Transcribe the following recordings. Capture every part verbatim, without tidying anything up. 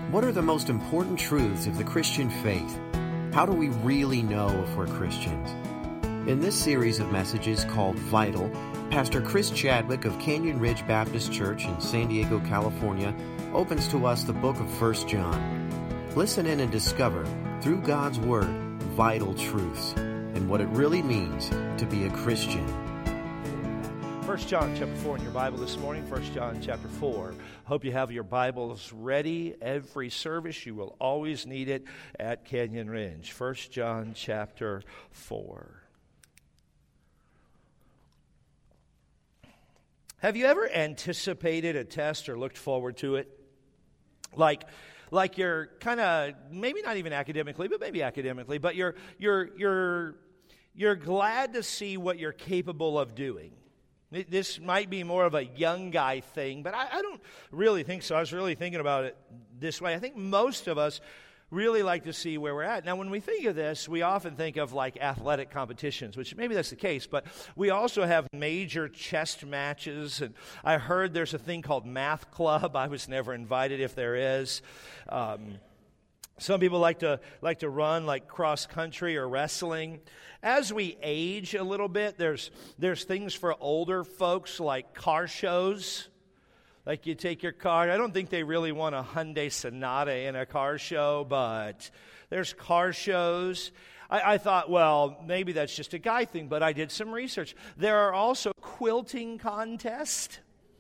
What are the most important truths of the Christian faith? How do we really know if we're Christians? In this series of messages called Vital, Pastor Chris Chadwick of Canyon Ridge Baptist Church in San Diego, California, opens to us the book of First John. Listen in and discover, through God's Word, vital truths and what it really means to be a Christian. First John chapter four in your Bible this morning, First John chapter four. Hope you have your Bibles ready. Every service, you will always need it at Canyon Ridge. First John chapter four. Have you ever anticipated a test or looked forward to it? Like, like you're kind of, maybe not even academically, but maybe academically, but you're you're you're you're glad to see what you're capable of doing. This might be more of a young guy thing, but I, I don't really think so. I was really thinking about it this way. I think most of us really like to see where we're at. Now, when we think of this, we often think of like athletic competitions, which maybe that's the case, but we also have major chest matches, and I heard there's a thing called math club. I was never invited if there is. Um, some people like to like to run like cross country or wrestling. As we age a little bit, there's there's things for older folks like car shows. Like you take your car. I don't think they really want a Hyundai Sonata in a car show, but there's car shows. I, I thought, well, maybe that's just a guy thing, but I did some research. There are also quilting contests.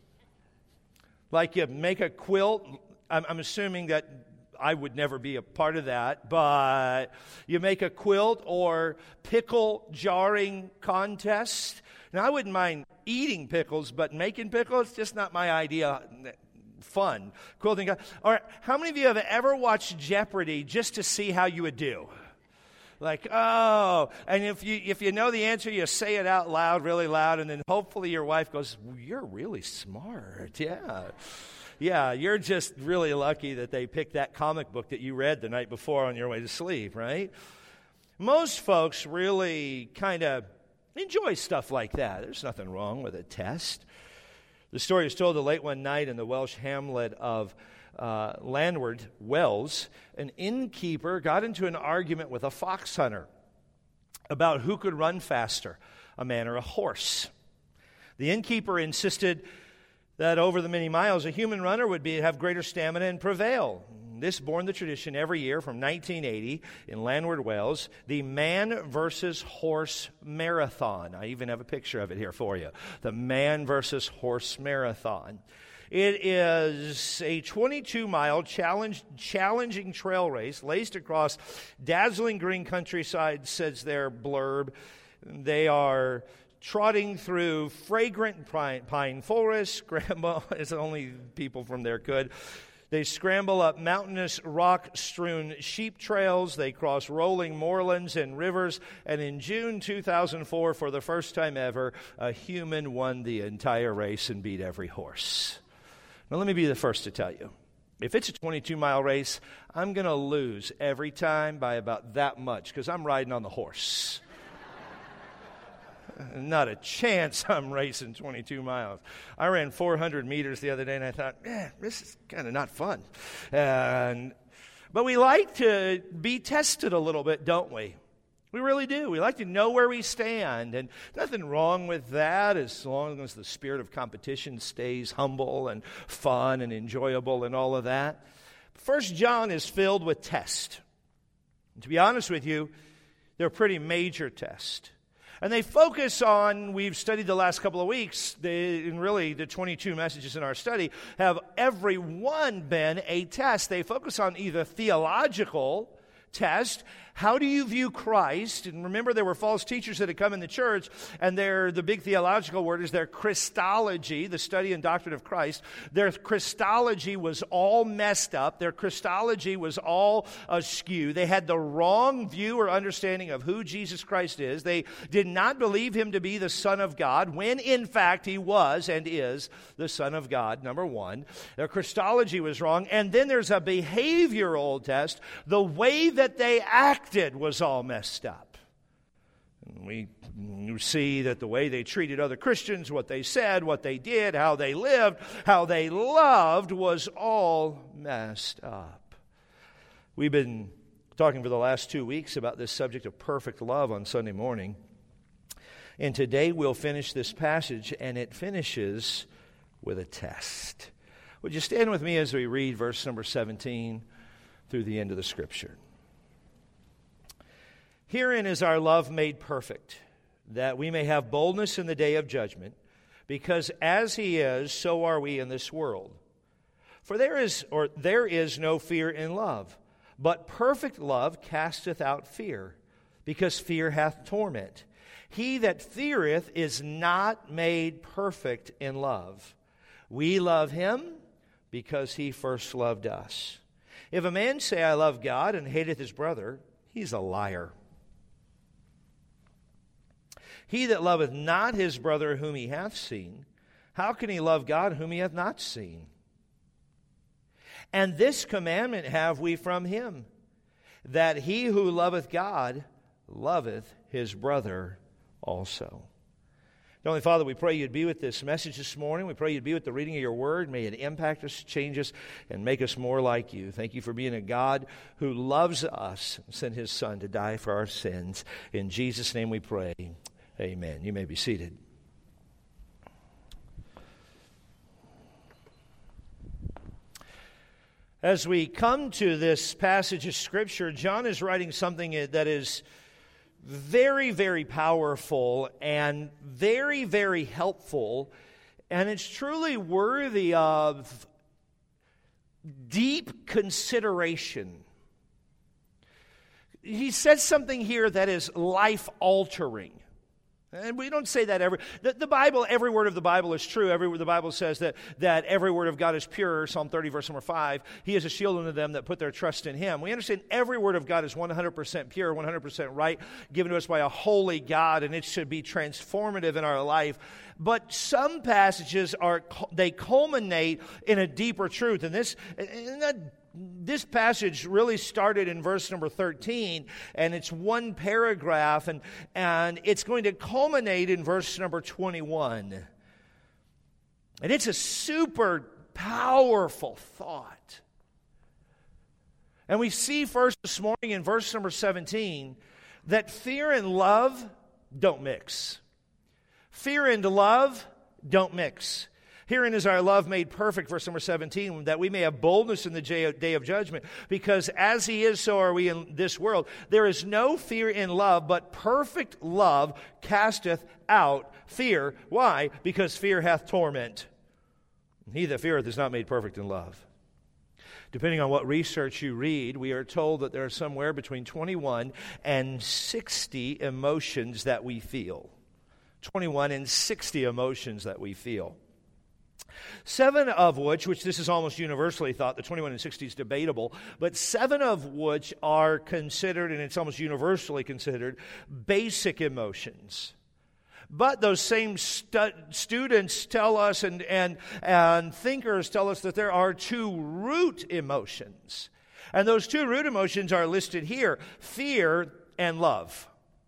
Like you make a quilt. I'm, I'm assuming that I would never be a part of that, but you make a quilt or pickle jarring contest. Now, I wouldn't mind eating pickles, but making pickles, just not my idea. Fun. Quilting. All right, how many of you have ever watched Jeopardy just to see how you would do? Like, oh, and if you if you know the answer, you say it out loud, really loud, and then hopefully your wife goes, well, you're really smart, yeah. Yeah, you're just really lucky that they picked that comic book that you read the night before on your way to sleep, right? Most folks really kind of enjoy stuff like that. There's nothing wrong with a test. The story is told that late one night in the Welsh hamlet of uh, Llanwrd Wells, an innkeeper got into an argument with a fox hunter about who could run faster, a man or a horse. The innkeeper insisted that over the many miles, a human runner would be have greater stamina and prevail. This born the tradition every year from nineteen eighty in Llanwrd Wells, the man versus horse marathon. I even have a picture of it here for you. The man versus horse marathon. It is a twenty-two mile challenge, challenging trail race laced across dazzling green countryside, says their blurb. They are trotting through fragrant pine, pine forests, scramble, as only people from there could. They scramble up mountainous, rock-strewn sheep trails. They cross rolling moorlands and rivers. And in June two thousand four, for the first time ever, a human won the entire race and beat every horse. Now, let me be the first to tell you. If it's a twenty-two mile race, I'm going to lose every time by about that much because I'm riding on the horse. Not a chance I'm racing twenty-two miles. I ran four hundred meters the other day, and I thought, eh, this is kind of not fun. And, but we like to be tested a little bit, don't we? We really do. We like to know where we stand, and nothing wrong with that as long as the spirit of competition stays humble and fun and enjoyable and all of that. First John is filled with tests. And to be honest with you, they're pretty major tests. And they focus on, we've studied the last couple of weeks, they, and really the twenty-two messages in our study have every one been a test. They focus on either theological test. How do you view Christ? And remember, there were false teachers that had come in the church, and their the big theological word is their Christology, the study and doctrine of Christ. Their Christology was all messed up. Their Christology was all askew. They had the wrong view or understanding of who Jesus Christ is. They did not believe him to be the Son of God, when in fact he was and is the Son of God, number one. Their Christology was wrong. And then there's a behavioral test. The way that they acted was all messed up. And we see that the way they treated other Christians, what they said, what they did, how they lived, how they loved was all messed up. We've been talking for the last two weeks about this subject of perfect love on Sunday morning. And today we'll finish this passage, and it finishes with a test. Would you stand with me as we read verse number seventeen through the end of the Scripture? Herein is our love made perfect, that we may have boldness in the day of judgment, because as He is, so are we in this world. For there is, or there is no fear in love, but perfect love casteth out fear, because fear hath torment. He that feareth is not made perfect in love. We love Him because He first loved us. If a man say, I love God, and hateth his brother, he's a liar. He that loveth not his brother whom he hath seen, how can he love God whom he hath not seen? And this commandment have we from Him, that he who loveth God loveth his brother also. Heavenly Father, we pray You'd be with this message this morning. We pray You'd be with the reading of Your Word. May it impact us, change us, and make us more like You. Thank You for being a God who loves us and sent His Son to die for our sins. In Jesus' name we pray. Amen. You may be seated. As we come to this passage of Scripture, John is writing something that is very, very powerful and very, very helpful, and it's truly worthy of deep consideration. He says something here that is life-altering. And we don't say that every... The, the Bible, every word of the Bible is true. Every the Bible says that, that every word of God is pure. Psalm thirty, verse number five. He is a shield unto them that put their trust in Him. We understand every word of God is one hundred percent pure, one hundred percent right, given to us by a holy God, and it should be transformative in our life. But some passages, are they culminate in a deeper truth. And this... And that, This passage really started in verse number thirteen, and it's one paragraph, and, and it's going to culminate in verse number twenty-one. And it's a super powerful thought. And we see first this morning in verse number seventeen that fear and love don't mix. Fear and love don't mix. Herein is our love made perfect, verse number seventeen, that we may have boldness in the day of judgment. Because as He is, so are we in this world. There is no fear in love, but perfect love casteth out fear. Why? Because fear hath torment. He that feareth is not made perfect in love. Depending on what research you read, we are told that there are somewhere between twenty-one and sixty emotions that we feel. twenty-one and sixty emotions that we feel. Seven of which, which this is almost universally thought, the twenty-one and sixty is debatable, but seven of which are considered, and it's almost universally considered, basic emotions. But those same stu- students tell us, and, and, and thinkers tell us that there are two root emotions. And those two root emotions are listed here, fear and love.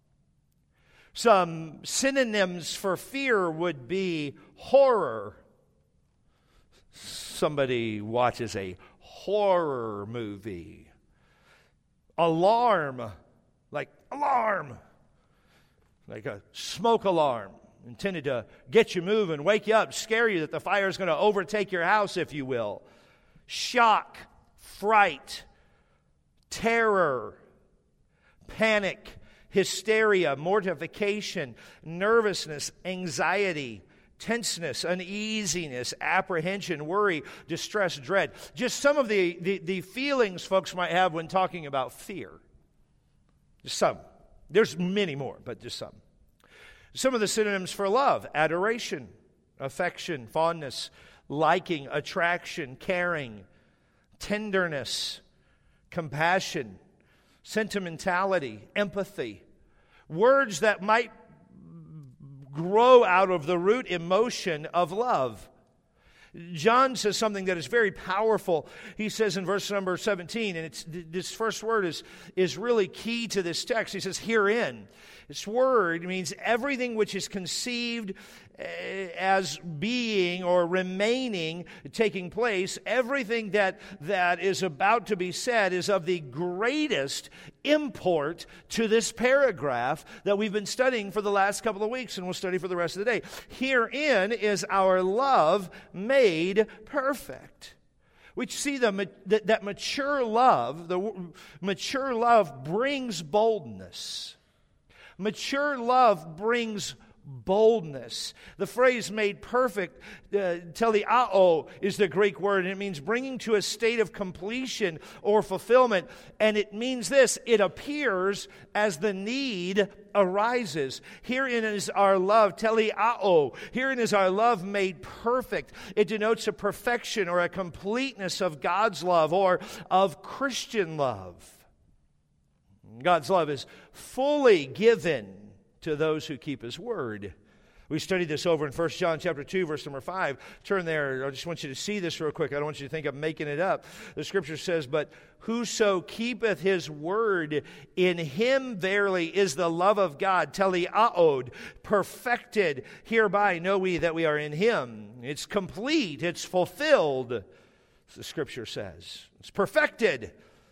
Some synonyms for fear would be horror. Somebody watches a horror movie. Alarm, like alarm, like a smoke alarm, intended to get you moving, wake you up, scare you that the fire is going to overtake your house, if you will. Shock, fright, terror, panic, hysteria, mortification, nervousness, anxiety, tenseness, uneasiness, apprehension, worry, distress, dread. Just some of the, the, the feelings folks might have when talking about fear. Just some. There's many more, but just some. Some of the synonyms for love: adoration, affection, fondness, liking, attraction, caring, tenderness, compassion, sentimentality, empathy. Words that might grow out of the root emotion of love. John says something that is very powerful. He says in verse number seventeen, and it's this first word is, is really key to this text. He says, herein. This word means everything which is conceived as being or remaining, taking place. Everything that, that is about to be said is of the greatest import to this paragraph that we've been studying for the last couple of weeks, and we'll study for the rest of the day. Herein is our love made perfect. We see the, that, that mature love, the mature love brings boldness. Mature love brings boldness. The phrase made perfect, uh, teleao, is the Greek word, and it means bringing to a state of completion or fulfillment. And it means this: it appears as the need arises. Herein is our love, teleao. Herein is our love made perfect. It denotes a perfection or a completeness of God's love or of Christian love. God's love is fully given to those who keep His word. We studied this over in First John chapter two, verse number five. Turn there. I just want you to see this real quick. I don't want you to think I'm making it up. The Scripture says, "But whoso keepeth His word, in him verily is the love of God, teleaod, perfected. Hereby know we that we are in Him." It's complete. It's fulfilled. The Scripture says it's perfected.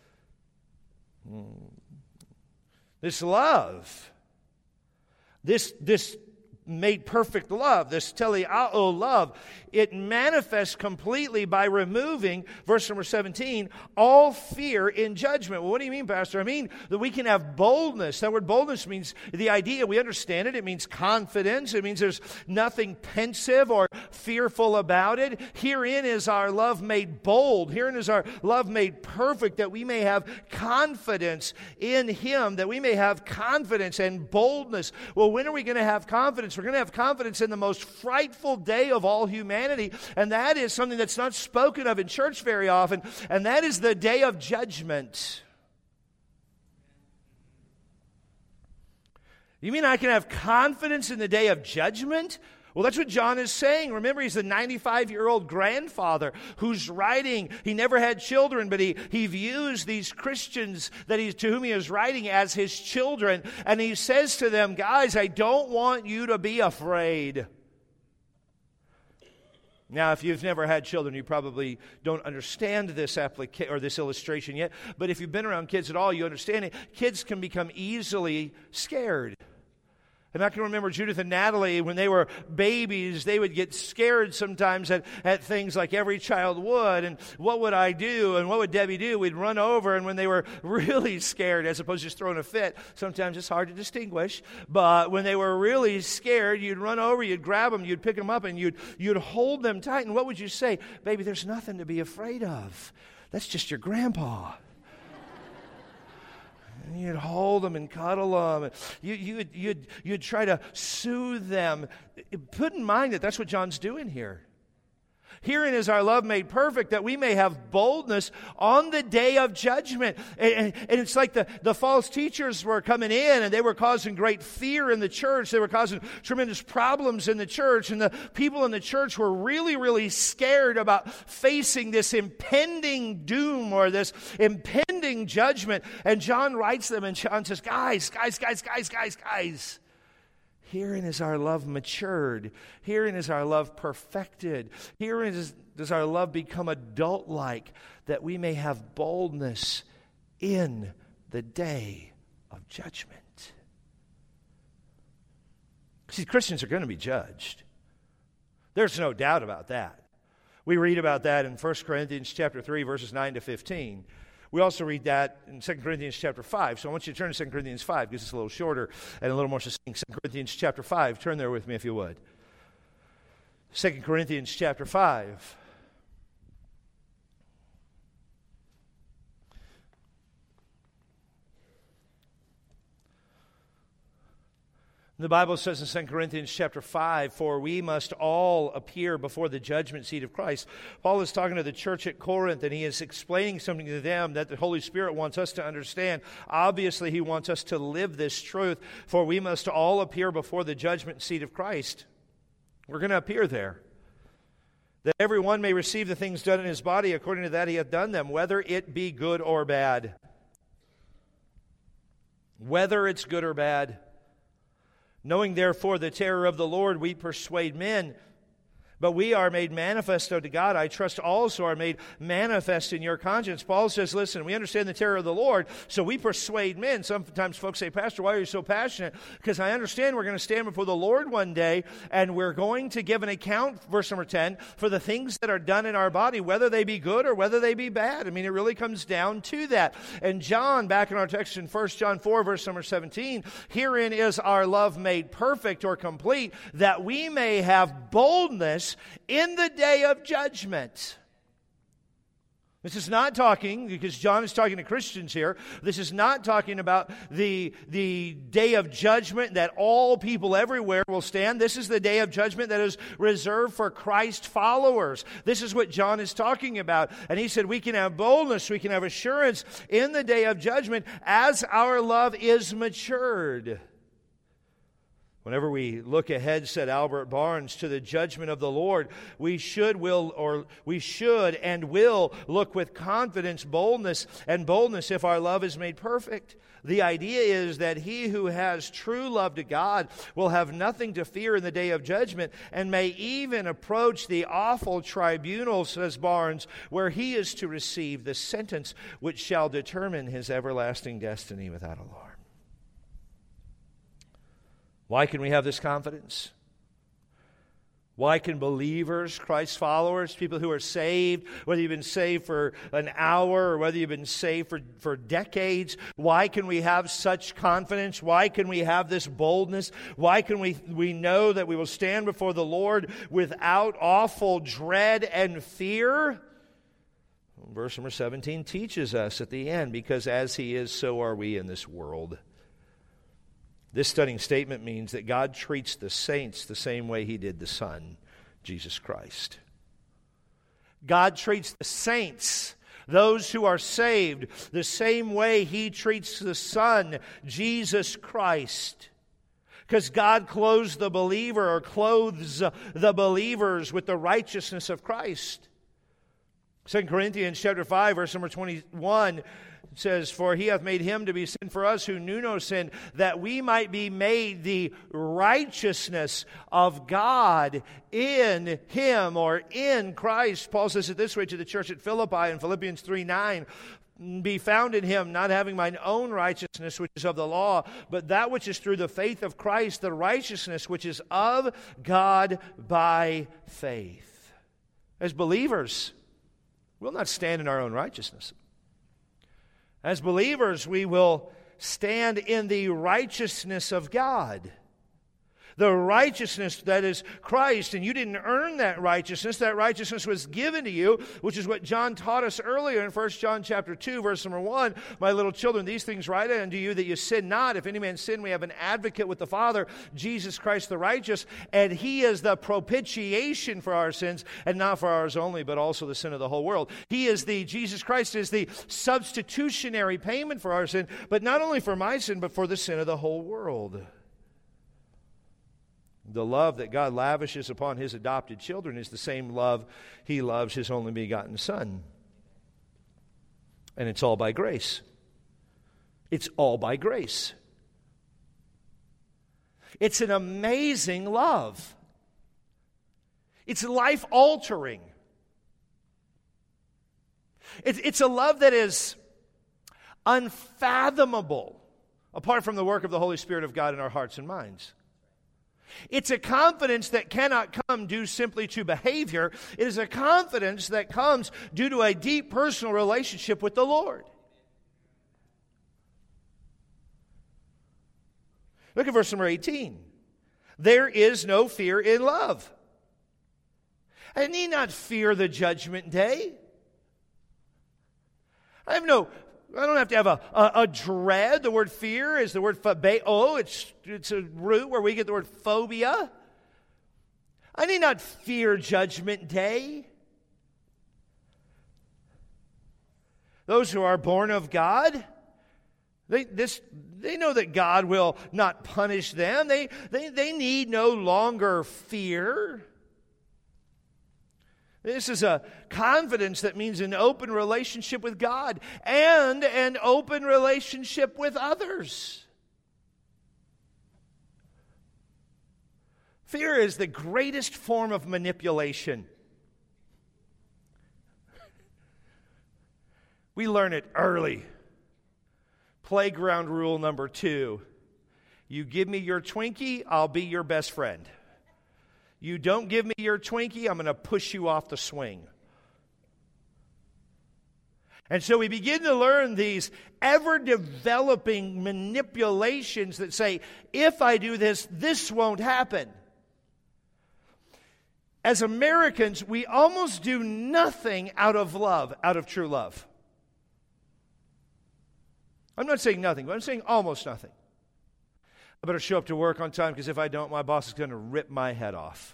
This love. This, this made perfect love, this teleao love, it manifests completely by removing, verse number seventeen, all fear in judgment. Well, what do you mean, Pastor? I mean that we can have boldness. That word boldness means the idea, we understand it. It means confidence. It means there's nothing pensive or fearful about it. Herein is our love made bold. Herein is our love made perfect, that we may have confidence in Him, that we may have confidence and boldness. Well, when are we going to have confidence? We're going to have confidence in the most frightful day of all humanity, and that is something that's not spoken of in church very often, and that is the day of judgment. You mean I can have confidence in the day of judgment? Well, that's what John is saying. Remember, he's the ninety-five-year-old grandfather who's writing. He never had children, but he, he views these Christians that he, to whom he is writing as his children. And he says to them, guys, I don't want you to be afraid. Now, if you've never had children, you probably don't understand this applica- or this illustration yet. But if you've been around kids at all, you understand it. Kids can become easily scared. And I can remember Judith and Natalie, when they were babies, they would get scared sometimes at, at things like every child would. And what would I do? And what would Debbie do? We'd run over, and when they were really scared, as opposed to just throwing a fit, sometimes it's hard to distinguish. But when they were really scared, you'd run over, you'd grab them, you'd pick them up, and you'd, you'd hold them tight. And what would you say? Baby, there's nothing to be afraid of. That's just your grandpa. And you'd hold them and cuddle them. You, you'd, you'd, you'd try to soothe them. Put in mind that that's what John's doing here. Herein is our love made perfect, that we may have boldness on the day of judgment. And, and, and it's like the, the false teachers were coming in, and they were causing great fear in the church. They were causing tremendous problems in the church. And the people in the church were really, really scared about facing this impending doom or this impending judgment. And John writes them, and John says, guys, guys, guys, guys, guys, guys. Herein is our love matured. Herein is our love perfected. Herein is, does our love become adult-like, that we may have boldness in the day of judgment. See, Christians are going to be judged. There's no doubt about that. We read about that in First Corinthians chapter three, verses nine to fifteen. We also read that in Second Corinthians chapter five. So I want you to turn to Second Corinthians five, because it's a little shorter and a little more succinct. Second Corinthians chapter five. Turn there with me if you would. Second Corinthians chapter five. The Bible says in Second Corinthians chapter five, for we must all appear before the judgment seat of Christ. Paul is talking to the church at Corinth, and he is explaining something to them that the Holy Spirit wants us to understand. Obviously, he wants us to live this truth, for we must all appear before the judgment seat of Christ. We're going to appear there. That everyone may receive the things done in his body according to that he hath done them, whether it be good or bad. Whether it's good or bad. Knowing therefore the terror of the Lord, we persuade men. But we are made manifest unto God, I trust also are made manifest in your conscience. Paul says, listen, we understand the terror of the Lord, so we persuade men. Sometimes folks say, Pastor, why are you so passionate? Because I understand we're going to stand before the Lord one day, and we're going to give an account, verse number ten, for the things that are done in our body, whether they be good or whether they be bad. I mean, it really comes down to that. And John, back in our text in First John four, verse number seventeen, herein is our love made perfect or complete, that we may have boldness in the day of judgment. This is not talking, because John is talking to Christians here, this is not talking about the, the day of judgment that all people everywhere will stand. This is the day of judgment that is reserved for Christ followers. This is what John is talking about. And he said we can have boldness, we can have assurance in the day of judgment as our love is matured. Whenever we look ahead, said Albert Barnes, to the judgment of the Lord, we should will or we should and will look with confidence, boldness, and boldness if our love is made perfect. The idea is that he who has true love to God will have nothing to fear in the day of judgment, and may even approach the awful tribunal, says Barnes, where he is to receive the sentence which shall determine his everlasting destiny without alarm. Why can we have this confidence? Why can believers, Christ followers, people who are saved, whether you've been saved for an hour or whether you've been saved for, for decades, why can we have such confidence? Why can we have this boldness? Why can we, we know that we will stand before the Lord without awful dread and fear? Verse number seventeen teaches us at the end, because as He is, so are we in this world. This stunning statement means that God treats the saints the same way He did the Son, Jesus Christ. God treats the saints, those who are saved, the same way He treats the Son, Jesus Christ. Because God clothes the believer or clothes the believers with the righteousness of Christ. Second Corinthians chapter five, verse number twenty-one, it says, for He hath made Him to be sin for us who knew no sin, that we might be made the righteousness of God in Him, or in Christ. Paul says it this way to the church at Philippi in Philippians three nine, be found in Him, not having mine own righteousness which is of the law, but that which is through the faith of Christ, the righteousness which is of God by faith. As believers, we'll not stand in our own righteousness. As believers, we will stand in the righteousness of God. The righteousness that is Christ, and you didn't earn that righteousness. That righteousness was given to you, which is what John taught us earlier in First John chapter two, verse number one. My little children, these things write unto you that you sin not. If any man sin, we have an advocate with the Father, Jesus Christ the righteous, and He is the propitiation for our sins, and not for ours only, but also the sin of the whole world. He is the, Jesus Christ is the substitutionary payment for our sin, but not only for my sin, but for the sin of the whole world. The love that God lavishes upon His adopted children is the same love He loves His only begotten Son. And it's all by grace. It's all by grace. It's an amazing love. It's life-altering. It's, it's a love that is unfathomable apart from the work of the Holy Spirit of God in our hearts and minds. It's a confidence that cannot come due simply to behavior. It is a confidence that comes due to a deep personal relationship with the Lord. Look at verse number eighteen. There is no fear in love. I need not fear the judgment day. I have no I don't have to have a, a, a dread. The word fear is the word phobeo. It's, it's a root where we get the word phobia. I need not fear judgment day. Those who are born of God, they, this, they know that God will not punish them. They, they, they need no longer fear. This is a confidence that means an open relationship with God and an open relationship with others. Fear is the greatest form of manipulation. We learn it early. Playground rule number two. You give me your Twinkie, I'll be your best friend. You don't give me your Twinkie, I'm going to push you off the swing. And so we begin to learn these ever-developing manipulations that say, if I do this, this won't happen. As Americans, we almost do nothing out of love, out of true love. I'm not saying nothing, but I'm saying almost nothing. I better show up to work on time because if I don't, my boss is going to rip my head off.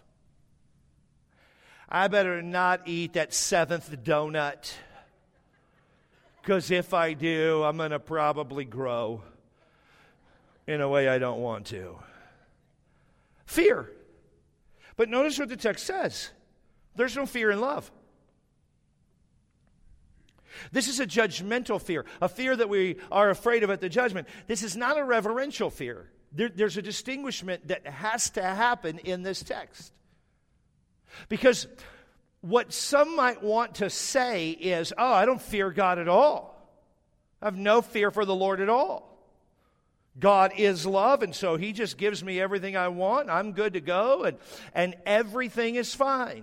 I better not eat that seventh donut because if I do, I'm going to probably grow in a way I don't want to. Fear. But notice what the text says. There's no fear in love. This is a judgmental fear, a fear that we are afraid of at the judgment. This is not a reverential fear. There, there's a distinguishment that has to happen in this text. Because what some might want to say is, oh, I don't fear God at all. I have no fear for the Lord at all. God is love, and so He just gives me everything I want. I'm good to go, and, and everything is fine.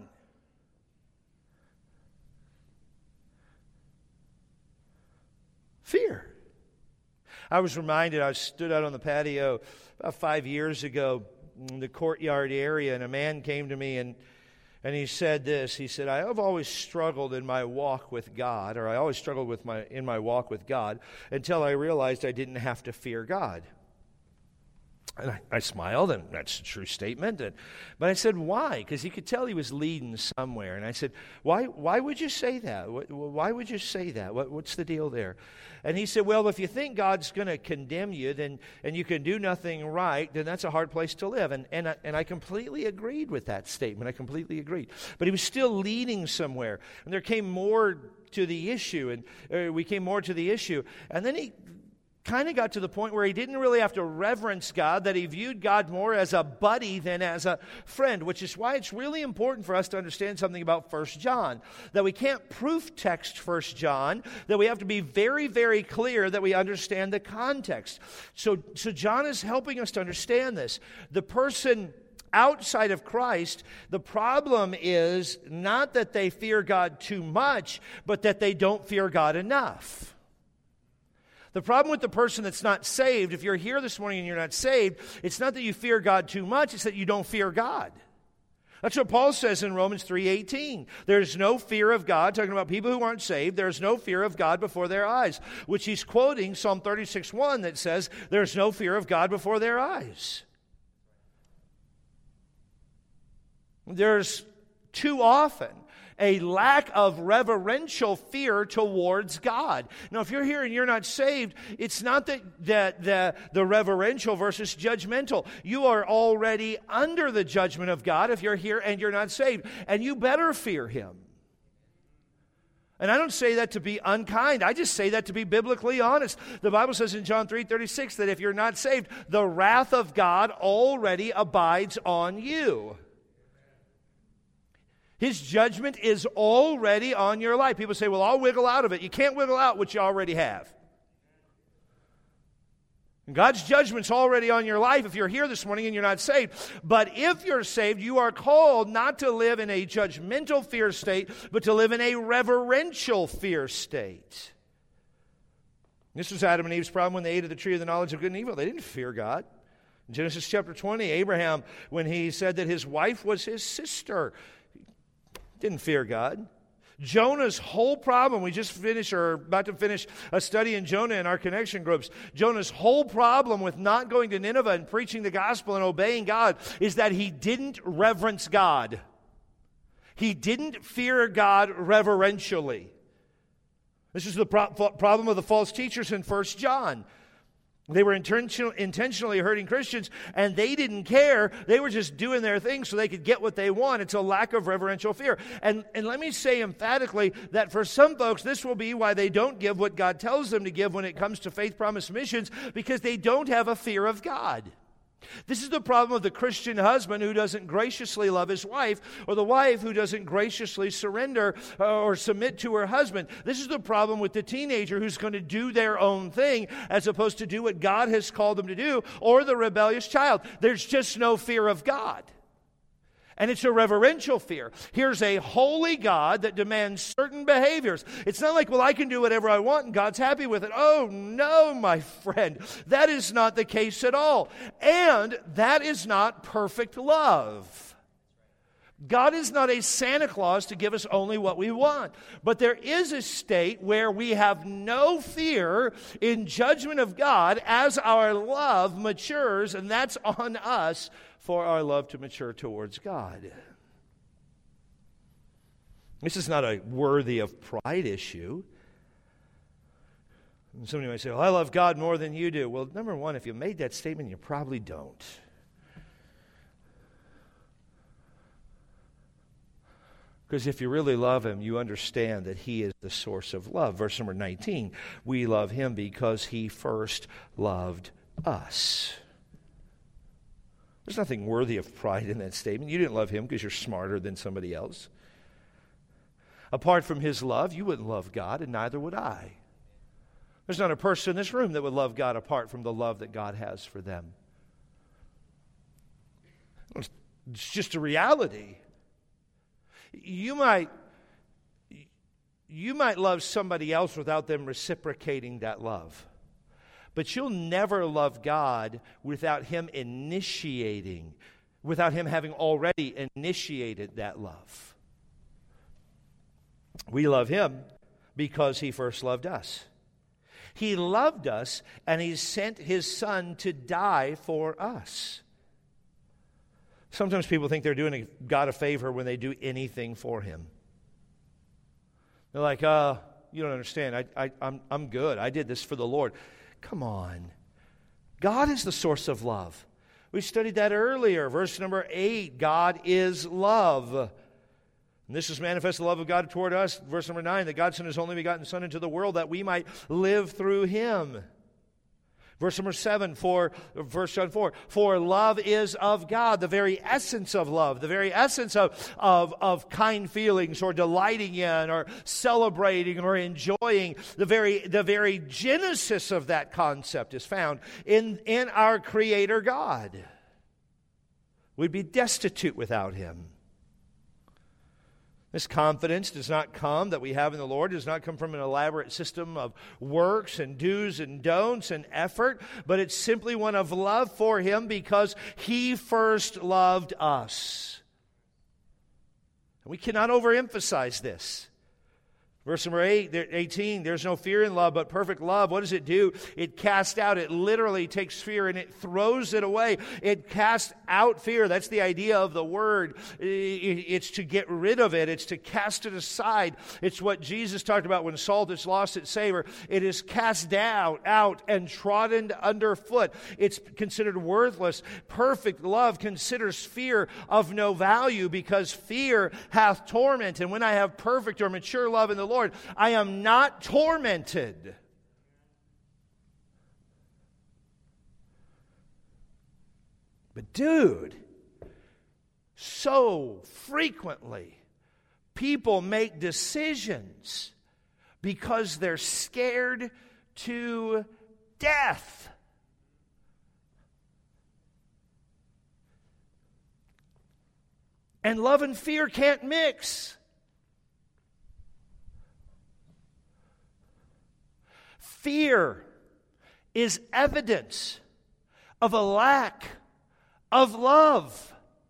Fear. I was reminded, I stood out on the patio about five years ago in the courtyard area, and a man came to me and And he said this, he said, I have always struggled in my walk with God, or I always struggled with my in my walk with God until I realized I didn't have to fear God. And I, I smiled, and that's a true statement. And, but I said, why? Because he could tell he was leading somewhere. And I said, why Why would you say that? Why would you say that? What, what's the deal there? And he said, well, if you think God's going to condemn you, then and you can do nothing right, then that's a hard place to live. And, and, I, and I completely agreed with that statement. I completely agreed. But he was still leading somewhere. And there came more to the issue, and uh, we came more to the issue. And then he kind of got to the point where he didn't really have to reverence God, that he viewed God more as a buddy than as a friend, which is why it's really important for us to understand something about First John, that we can't proof text First John, that we have to be very, very clear that we understand the context. So, so John is helping us to understand this. The person outside of Christ, the problem is not that they fear God too much, but that they don't fear God enough. The problem with the person that's not saved, if you're here this morning and you're not saved, it's not that you fear God too much, it's that you don't fear God. That's what Paul says in Romans three eighteen. There's no fear of God, talking about people who aren't saved, there's no fear of God before their eyes, which he's quoting Psalm thirty-six one that says, there's no fear of God before their eyes. There's too often a lack of reverential fear towards God. Now, if you're here and you're not saved, it's not that, that the, the reverential versus judgmental. You are already under the judgment of God if you're here and you're not saved. And you better fear Him. And I don't say that to be unkind. I just say that to be biblically honest. The Bible says in John three thirty-six that if you're not saved, the wrath of God already abides on you. His judgment is already on your life. People say, well, I'll wiggle out of it. You can't wiggle out what you already have. And God's judgment's already on your life if you're here this morning and you're not saved. But if you're saved, you are called not to live in a judgmental fear state, but to live in a reverential fear state. This was Adam and Eve's problem when they ate of the tree of the knowledge of good and evil. They didn't fear God. In Genesis chapter twenty, Abraham, when he said that his wife was his sister, didn't fear God. Jonah's whole problem, we just finished or about to finish a study in Jonah in our connection groups. Jonah's whole problem with not going to Nineveh and preaching the gospel and obeying God is that he didn't reverence God. He didn't fear God reverentially. This is the pro- problem of the false teachers in First John. They were intentional, intentionally hurting Christians, and they didn't care. They were just doing their thing so they could get what they want. It's a lack of reverential fear. And, and let me say emphatically that for some folks, this will be why they don't give what God tells them to give when it comes to Faith Promise Missions, because they don't have a fear of God. This is the problem of the Christian husband who doesn't graciously love his wife, or the wife who doesn't graciously surrender or submit to her husband. This is the problem with the teenager who's going to do their own thing as opposed to do what God has called them to do, or the rebellious child. There's just no fear of God. And it's a reverential fear. Here's a holy God that demands certain behaviors. It's not like, well, I can do whatever I want and God's happy with it. Oh, no, my friend. That is not the case at all. And that is not perfect love. God is not a Santa Claus to give us only what we want. But there is a state where we have no fear in judgment of God as our love matures, and that's on us for our love to mature towards God. This is not a worthy of pride issue. Somebody might say, well, I love God more than you do. Well, number one, if you made that statement, you probably don't. Because if you really love Him, you understand that He is the source of love. Verse number nineteen, we love Him because He first loved us. There's nothing worthy of pride in that statement. You didn't love Him because you're smarter than somebody else. Apart from His love, you wouldn't love God, and neither would I. There's not a person in this room that would love God apart from the love that God has for them. It's just a reality. You might, you might love somebody else without them reciprocating that love. But you'll never love God without Him initiating, without Him having already initiated that love. We love Him because He first loved us. He loved us, and He sent His Son to die for us. Sometimes people think they're doing God a favor when they do anything for Him. They're like, uh, you don't understand. I, I, I'm, I'm good. I did this for the Lord. Come on. God is the source of love. We studied that earlier. Verse number eight, God is love. And this is manifest the love of God toward us. Verse number nine, that God sent His only begotten Son into the world that we might live through Him. Verse number seven, for verse John four, for love is of God, the very essence of love, the very essence of, of, of kind feelings or delighting in or celebrating or enjoying. The very, the very genesis of that concept is found in, in our Creator God. We'd be destitute without Him. This confidence does not come that we have in the Lord, does not come from an elaborate system of works and do's and don'ts and effort, but it's simply one of love for Him because He first loved us. And we cannot overemphasize this. Verse number eight, eighteen, there's no fear in love, but perfect love, what does it do? It casts out, it literally takes fear and it throws it away. It casts out fear. That's the idea of the word. It's to get rid of it. It's to cast it aside. It's what Jesus talked about when salt has lost its savor. It is cast down, out, and trodden underfoot. It's considered worthless. Perfect love considers fear of no value because fear hath torment. And when I have perfect or mature love in the Lord, Lord, I am not tormented. But dude, so frequently people make decisions because they're scared to death. And love and fear can't mix. Fear is evidence of a lack of love.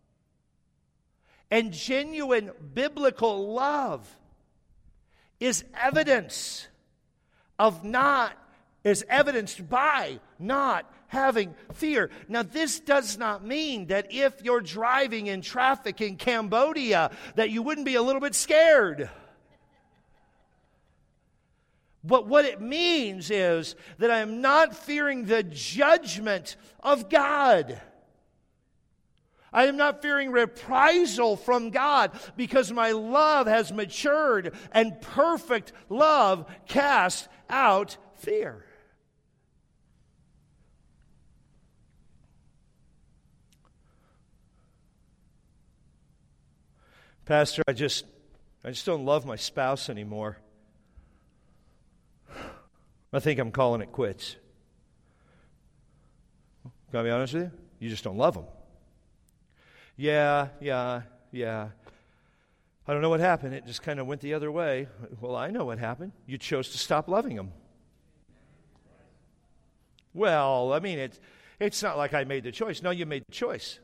And genuine biblical love is evidence of not, is evidenced by not having fear. Now, this does not mean that if you're driving in traffic in Cambodia, that you wouldn't be a little bit scared. But what it means is that I am not fearing the judgment of God. I am not fearing reprisal from God because my love has matured and perfect love casts out fear. Pastor, I just, I just don't love my spouse anymore. I think I'm calling it quits. Can I be honest with you? You just don't love them. Yeah, yeah, yeah. I don't know what happened. It just kind of went the other way. Well, I know what happened. You chose to stop loving them. Well, I mean, it's, it's not like I made the choice. No, you made the choice.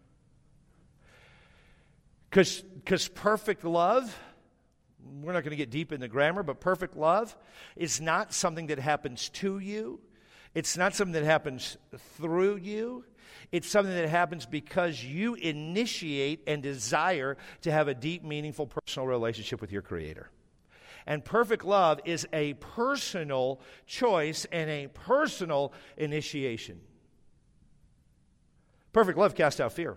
Because perfect love, we're not going to get deep in the grammar, but perfect love is not something that happens to you. It's not something that happens through you. It's something that happens because you initiate and desire to have a deep, meaningful, personal relationship with your Creator. And perfect love is a personal choice and a personal initiation. Perfect love casts out fear.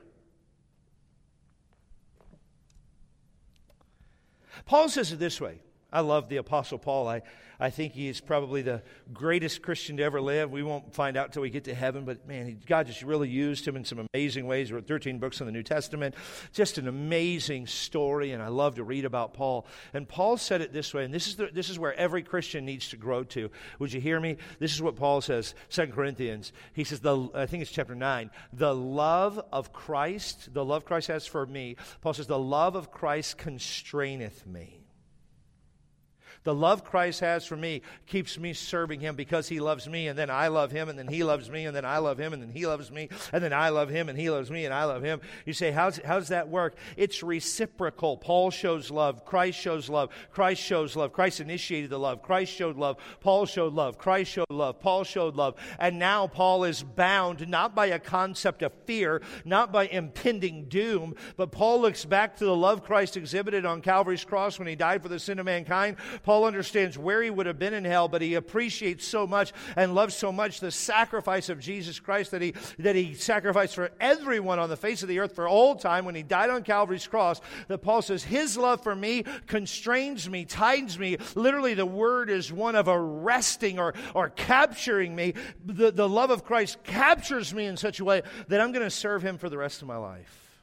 Paul says it this way. I love the Apostle Paul. I, I think he is probably the greatest Christian to ever live. We won't find out till we get to heaven, but man, he, God just really used him in some amazing ways. He wrote thirteen books in the New Testament. Just an amazing story, and I love to read about Paul. And Paul said it this way, and this is, the, this is where every Christian needs to grow to. Would you hear me? This is what Paul says, Second Corinthians. He says, the, I think it's chapter nine, the love of Christ, the love Christ has for me, Paul says, the love of Christ constraineth me. The love Christ has for me keeps me serving Him because He loves me, and then I love Him, and then He loves me, and then I love Him, and then He loves me, and then I love Him, and He loves me, and I love Him. You say, how's, how does that work? It's reciprocal. Paul shows love. Christ shows love. Christ shows love. Christ initiated the love. Christ showed love. Paul showed love. Christ showed love. Paul showed love. And now Paul is bound not by a concept of fear, not by impending doom, but Paul looks back to the love Christ exhibited on Calvary's cross when He died for the sin of mankind. Paul understands where he would have been in hell, but he appreciates so much and loves so much the sacrifice of Jesus Christ that he that he sacrificed for everyone on the face of the earth for all time when He died on Calvary's cross, that Paul says His love for me constrains me, ties me. Literally, the word is one of arresting or, or capturing me. The, the love of Christ captures me in such a way that I'm going to serve Him for the rest of my life.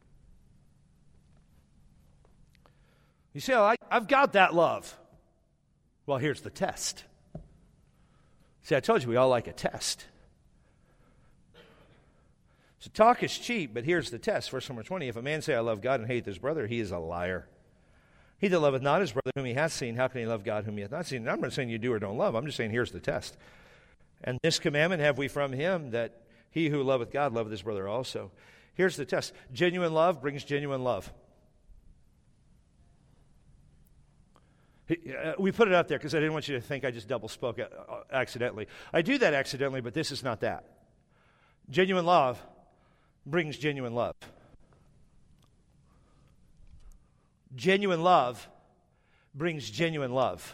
You say, oh, I, I've got that love. Well, here's the test. See, I told you we all like a test. So talk is cheap, but here's the test. Verse number twenty, if a man say, I love God and hate his brother, he is a liar. He that loveth not his brother whom he hath seen, how can he love God whom he hath not seen? And I'm not saying you do or don't love. I'm just saying here's the test. And this commandment have we from Him, that he who loveth God loveth his brother also. Here's the test. Genuine love brings genuine love. We put it out there because I didn't want you to think I just double spoke accidentally. I do that accidentally, but this is not that. Genuine love brings genuine love. Genuine love brings genuine love.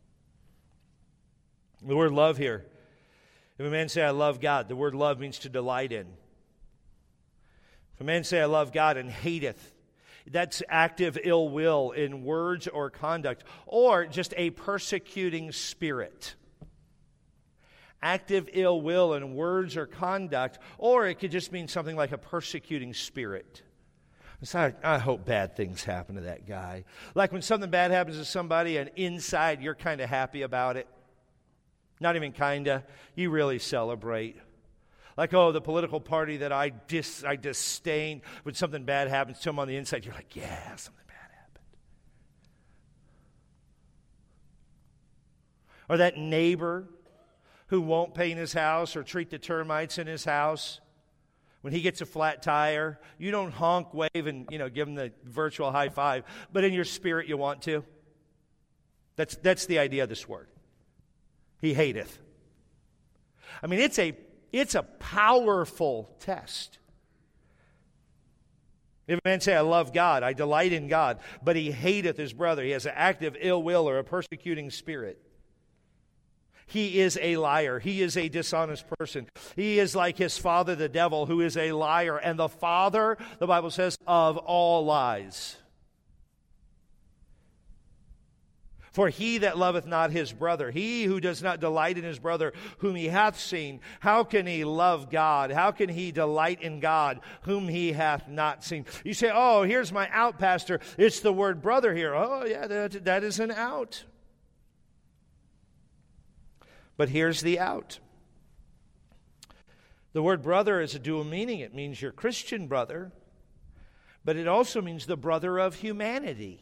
The word love here, if a man say, I love God, the word love means to delight in. If a man say, I love God and hateth, that's active ill will in words or conduct, or just a persecuting spirit. Active ill will in words or conduct, or it could just mean something like a persecuting spirit. So I, I hope bad things happen to that guy. Like when something bad happens to somebody and inside you're kind of happy about it. Not even kind of. You really celebrate. Like, oh, the political party that I dis, I disdain, when something bad happens to them on the inside, you're like, yeah, something bad happened. Or that neighbor who won't paint his house or treat the termites in his house. When he gets a flat tire, you don't honk, wave, and you know give him the virtual high five, but in your spirit you want to. That's that's the idea of this word. He hateth. I mean, it's a It's a powerful test. If a man say, I love God, I delight in God, but he hateth his brother, he has an active ill will or a persecuting spirit. He is a liar. He is a dishonest person. He is like his father, the devil, who is a liar, and the father, the Bible says, of all lies. For he that loveth not his brother, he who does not delight in his brother whom he hath seen, how can he love God? How can he delight in God whom he hath not seen? You say, oh, here's my out, Pastor. It's the word brother here. Oh, yeah, that, that is an out. But here's the out. The word brother is a dual meaning. It means your Christian brother, but it also means the brother of humanity.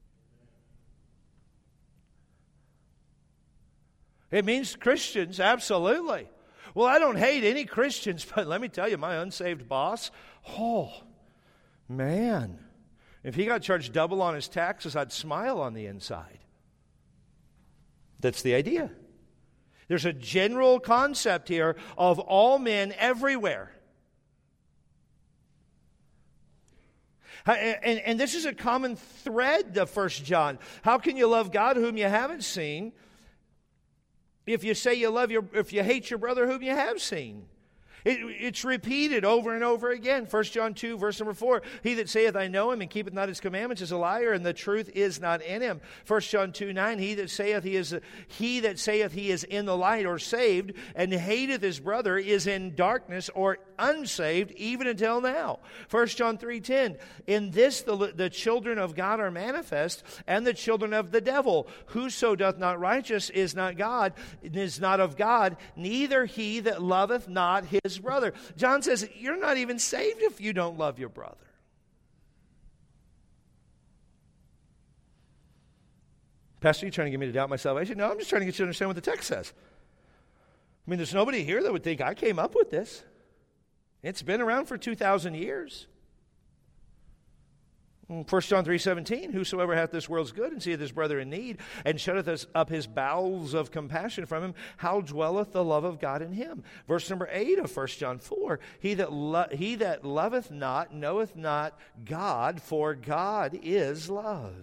It means Christians, absolutely. Well, I don't hate any Christians, but let me tell you, my unsaved boss, oh, man. If he got charged double on his taxes, I'd smile on the inside. That's the idea. There's a general concept here of all men everywhere. And, and this is a common thread of First John. How can you love God whom you haven't seen if you say you love your, if you hate your brother whom you have seen? It, it's repeated over and over again. First John two, verse number four. He that saith, I know him, and keepeth not his commandments, is a liar, and the truth is not in him. First John two, nine. He that saith he is he that saith he is in the light, or saved, and hateth his brother, is in darkness, or unsaved, even until now. First John three, ten. In this the, the children of God are manifest, and the children of the devil. Whoso doth not righteous is not God, is not of God, neither he that loveth not his brother. John says, you're not even saved if you don't love your brother. Pastor, are you trying to get me to doubt my salvation? No, I'm just trying to get you to understand what the text says. I mean, there's nobody here that would think I came up with this. It's been around for two thousand years. First John three seventeen, whosoever hath this world's good and seeth his brother in need, and shutteth up his bowels of compassion from him, how dwelleth the love of God in him? Verse number eight of First John four, he that, lo- he that loveth not knoweth not God, for God is love.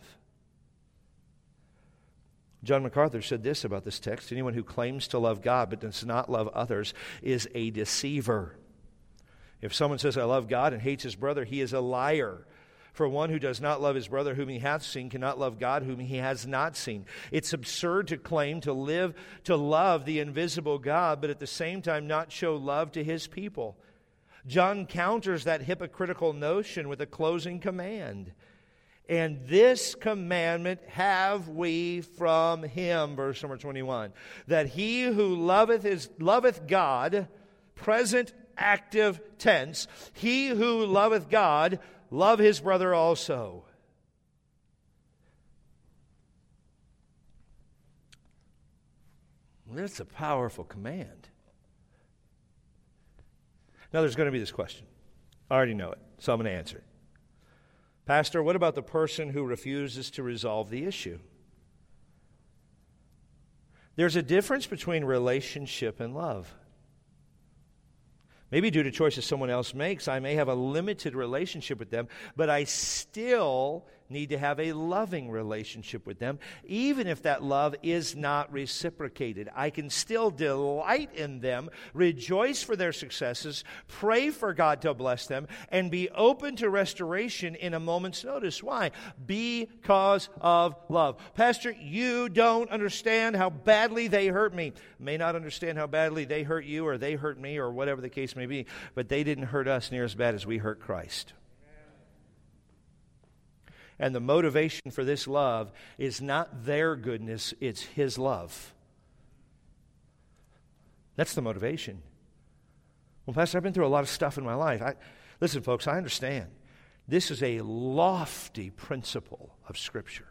John MacArthur said this about this text: anyone who claims to love God but does not love others is a deceiver. If someone says, I love God, and hates his brother, he is a liar. For one who does not love his brother whom he hath seen cannot love God whom he has not seen. It's absurd to claim to live, to love the invisible God, but at the same time not show love to his people. John counters that hypocritical notion with a closing command. And this commandment have we from him, verse number twenty-one, that he who loveth is loveth God, present active tense, he who loveth God, love his brother also. That's a powerful command. Now there's going to be this question. I already know it, so I'm going to answer it. Pastor, what about the person who refuses to resolve the issue? There's a difference between relationship and love. Maybe due to choices someone else makes, I may have a limited relationship with them, but I still need to have a loving relationship with them, even if that love is not reciprocated. I can still delight in them, rejoice for their successes, pray for God to bless them, and be open to restoration in a moment's notice. Why? Because of love. Pastor, you don't understand how badly they hurt me. May not understand how badly they hurt you, or they hurt me, or whatever the case may be, but they didn't hurt us near as bad as we hurt Christ. And the motivation for this love is not their goodness, it's His love. That's the motivation. Well, Pastor, I've been through a lot of stuff in my life. I, listen, folks, I understand. This is a lofty principle of Scripture.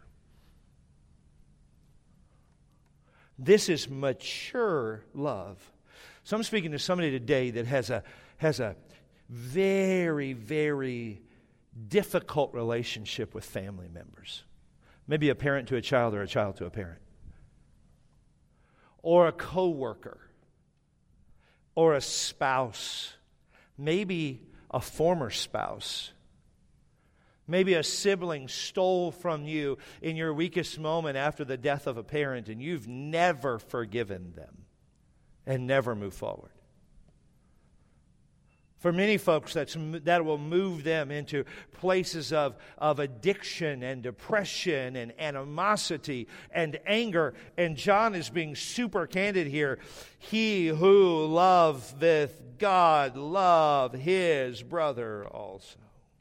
This is mature love. So I'm speaking to somebody today that has a has a very, very difficult relationship with family members. Maybe a parent to a child, or a child to a parent. Or a coworker. Or a spouse. Maybe a former spouse. Maybe a sibling stole from you in your weakest moment after the death of a parent, and you've never forgiven them and never moved forward. For many folks, that's, that will move them into places of, of addiction and depression and animosity and anger. And John is being super candid here. He who loveth God, love his brother also.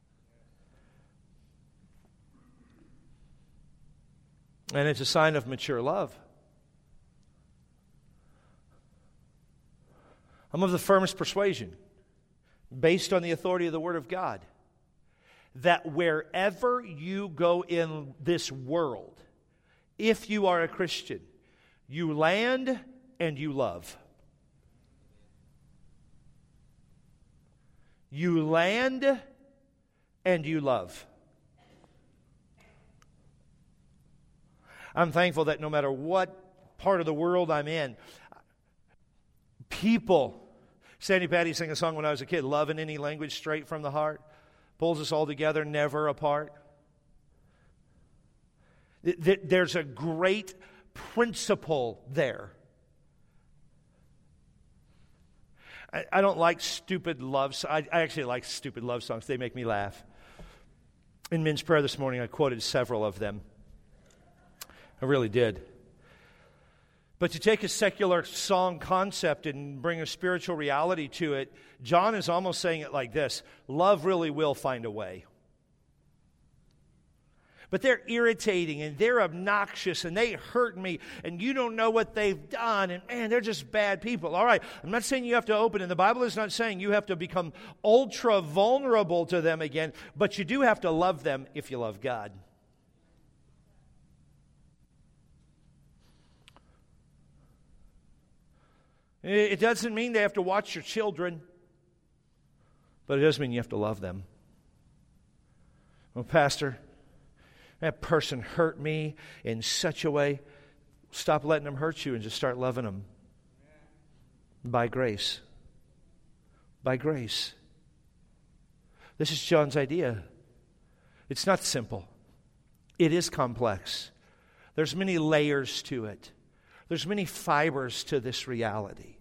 And it's a sign of mature love. I'm of the firmest persuasion, based on the authority of the Word of God, that wherever you go in this world, if you are a Christian, you land and you love. You land and you love. I'm thankful that no matter what part of the world I'm in, people... Sandy Patty sang a song when I was a kid, love in any language straight from the heart. Pulls us all together, never apart. There's a great principle there. I don't like stupid love songs. I actually like stupid love songs. They make me laugh. In men's prayer this morning, I quoted several of them. I really did. But to take a secular song concept and bring a spiritual reality to it, John is almost saying it like this: love really will find a way. But they're irritating and they're obnoxious and they hurt me and you don't know what they've done and man, they're just bad people. All right, I'm not saying you have to open, and the Bible is not saying you have to become ultra vulnerable to them again, but you do have to love them if you love God. It doesn't mean they have to watch your children, but it does mean you have to love them. Well, Pastor, that person hurt me in such a way. Stop letting them hurt you and just start loving them. By grace. By grace. This is John's idea. It's not simple. It is complex. There's many layers to it. There's many fibers to this reality.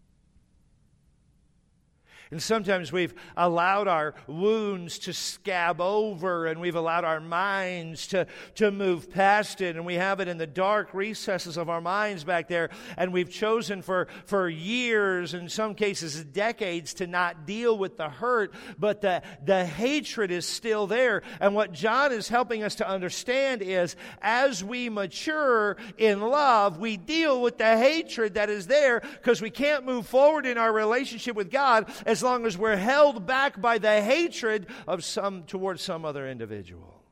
And sometimes we've allowed our wounds to scab over, and we've allowed our minds to, to move past it, and we have it in the dark recesses of our minds back there, and we've chosen for, for years, in some cases decades, to not deal with the hurt, but the, the hatred is still there. And what John is helping us to understand is, as we mature in love, we deal with the hatred that is there, because we can't move forward in our relationship with God as long as we're held back by the hatred of some towards some other individual.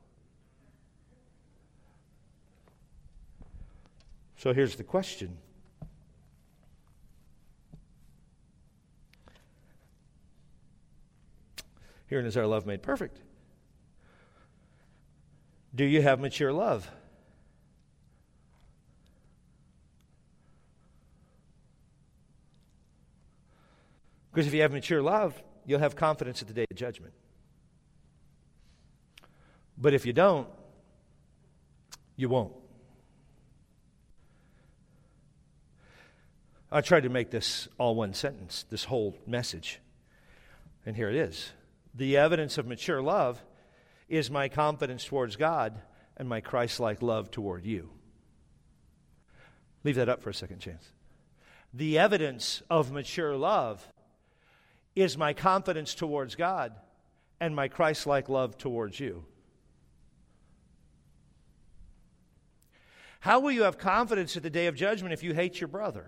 So here's the question. Herein is our love made perfect. Do you have mature love? Because if you have mature love, you'll have confidence at the day of judgment. But if you don't, you won't. I tried to make this all one sentence, this whole message. And here it is. The evidence of mature love is my confidence towards God and my Christ-like love toward you. Leave that up for a second, Chance. The evidence of mature love is my confidence towards God and my Christ-like love towards you. How will you have confidence at the day of judgment if you hate your brother?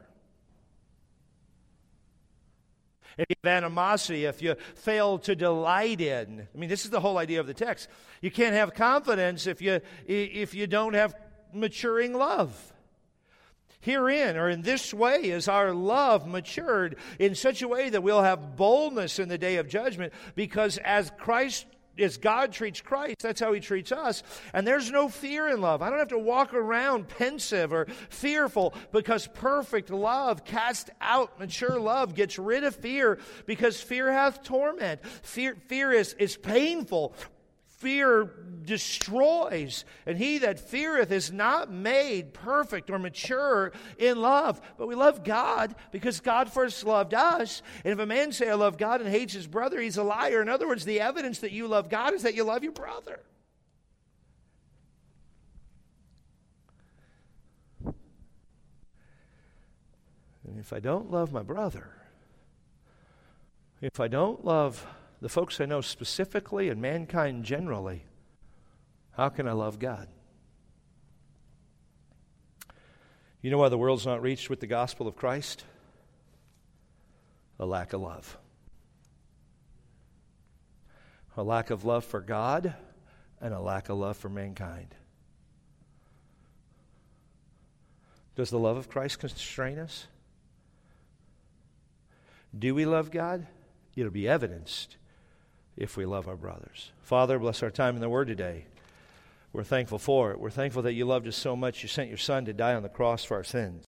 If you have animosity, if you fail to delight in. I mean, this is the whole idea of the text. You can't have confidence if you if you don't have maturing love. Herein, or in this way, is our love matured in such a way that we'll have boldness in the day of judgment, because as Christ, as God treats Christ, that's how He treats us. And there's no fear in love. I don't have to walk around pensive or fearful, because perfect love casts out, mature love gets rid of fear, because fear hath torment. Fear, fear is, is painful. Fear destroys, and he that feareth is not made perfect or mature in love. But we love God because God first loved us. And if a man say, I love God, and hates his brother, he's a liar. In other words, the evidence that you love God is that you love your brother. And if I don't love my brother, if I don't love the folks I know specifically and mankind generally, how can I love God? You know why the world's not reached with the gospel of Christ? A lack of love. A lack of love for God and a lack of love for mankind. Does the love of Christ constrain us? Do we love God? It'll be evidenced if we love our brothers. Father, bless our time in the Word today. We're thankful for it. We're thankful that you loved us so much you sent your Son to die on the cross for our sins.